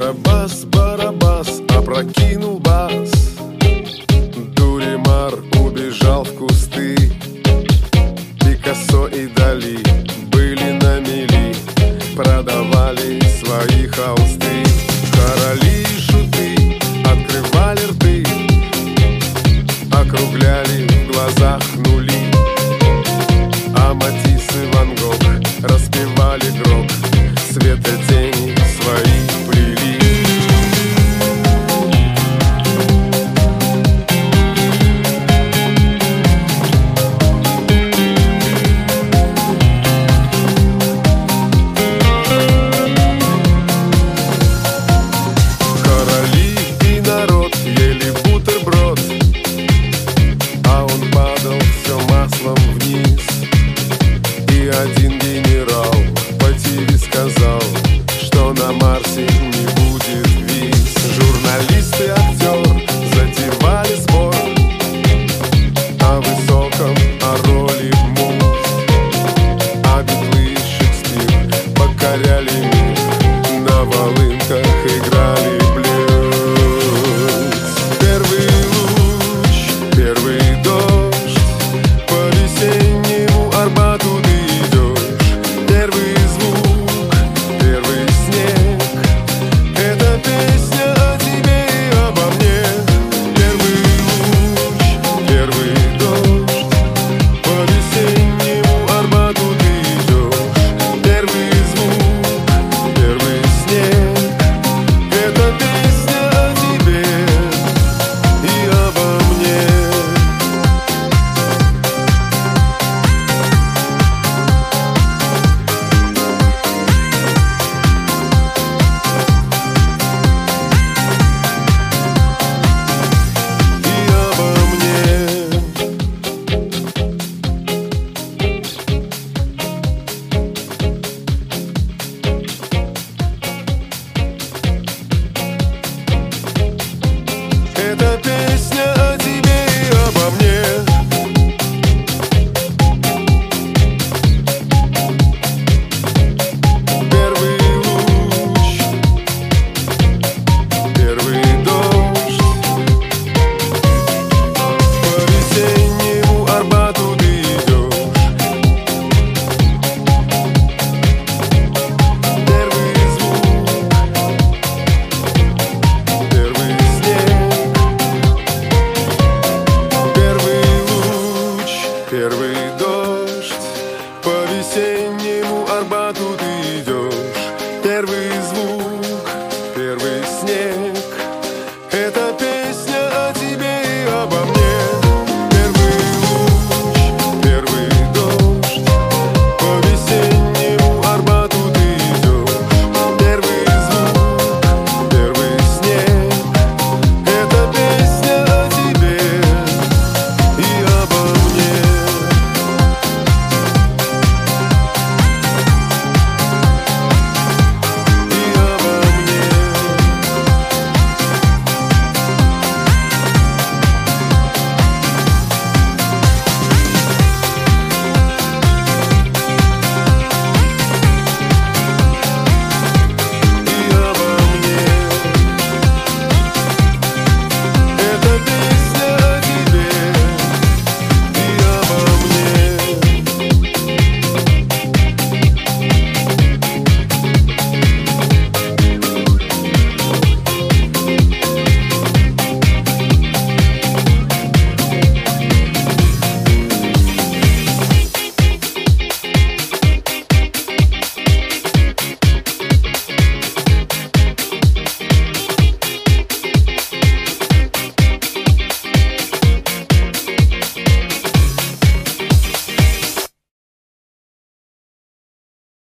Карабас-барабас опрокинул бас. Дуримар убежал в кусты. Пикассо и Дали были на мели, продавали свои холсты. Короли и шуты открывали рты, округляли в глазах нули. А Матисс и Ван Гог распевали гроб, свет и тени свои плели. Короли и народ ели бутерброд, а он падал все маслом вниз. И один генерал по ТВ сказал, что на Марсе не будет виз. Журналисты